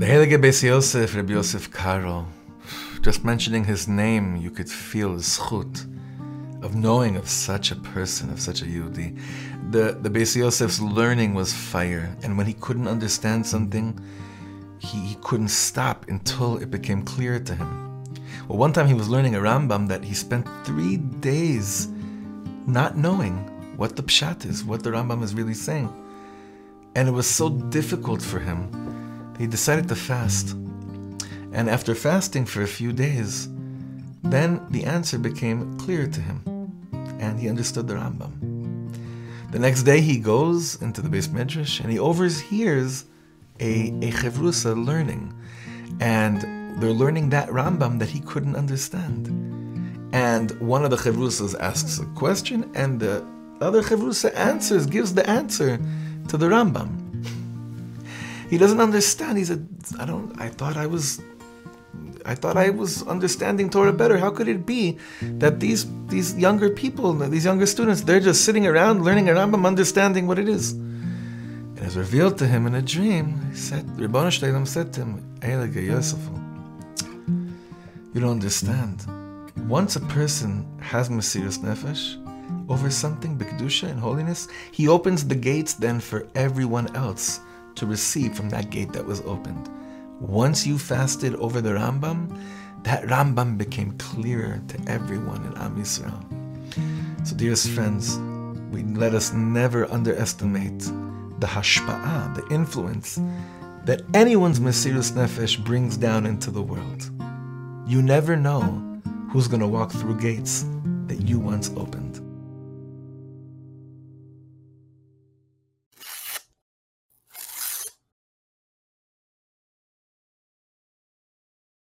The Heilige Beis Yosef, Rabbi Yosef Karo, just mentioning his name, you could feel the zchut of knowing of such a person, of such a Yehudi. The Beis Yosef's learning was fire, and when he couldn't understand something, he couldn't stop until it became clear to him. Well, one time he was learning a Rambam that he spent 3 days not knowing what the pshat is, what the Rambam is really saying. And it was so difficult for him that he decided to fast. And after fasting for a few days, then the answer became clear to him, and he understood the Rambam. The next day he goes into the Beis Medrash and he overhears a Chevrusa learning, and they're learning that Rambam that he couldn't understand. And one of the Chevrusas asks a question, and the other Chevrusa gives the answer to the Rambam. He doesn't understand. He said, I thought I was understanding Torah better. How could it be that these younger people, these younger students, they're just sitting around learning a Rambam, understanding what it is? And it was revealed to him in a dream. He said, Ribono Shel Olam said to him, Heilige Yosef, you don't understand. Once a person has Mesiras Nefesh over something, B'kedusha and holiness, he opens the gates then for everyone else to receive from that gate that was opened. Once you fasted over the Rambam, that Rambam became clearer to everyone in Am Yisrael. So dearest friends, let us never underestimate the hashpa'ah, the influence that anyone's Mesiras Nefesh brings down into the world. You never know who's going to walk through gates that you once opened.